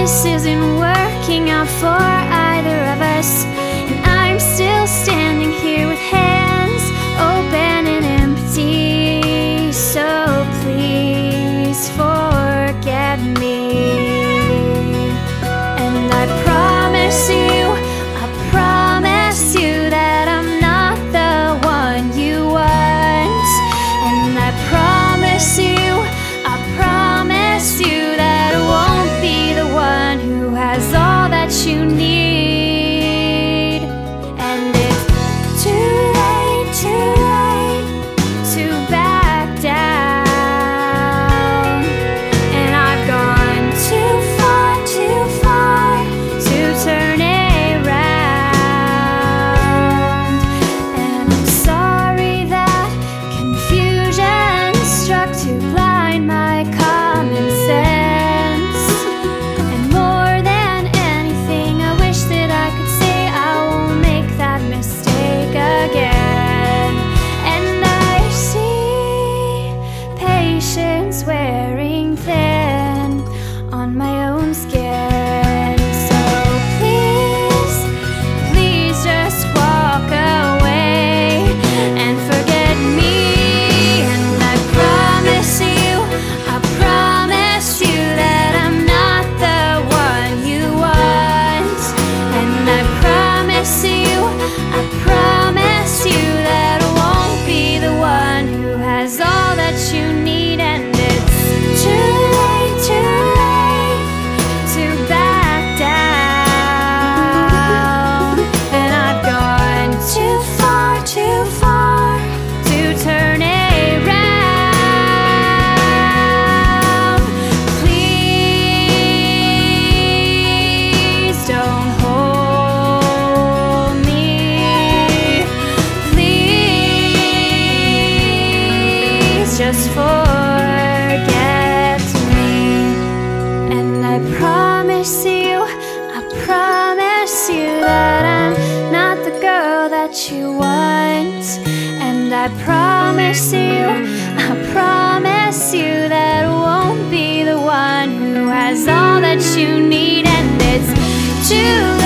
this isn't working out for either of us, and I'm still standing here with hands open and empty. So please forget me. And I promise you that I'm not the one you want. And I promise you that I won't be the one who has all that you need. And it's too late to back down. And I've gone too far to turn around. And I'm sorry that confusion struck to blind my common sense. And more than anything, I wish that I could say I won't make that mistake again. And I see patience wearing thin on my own skin. So please just walk away and forget me. And I promise you that I'm not the one you want. And I promise you that I won't be the one who has all that you need. And it's too late to back down. And I've gone too far to turn around. Please don't hold me. Please just forget me. And I promise you that I'm not the girl that you want. And I promise you that I won't be the one who has all that you need. And it's too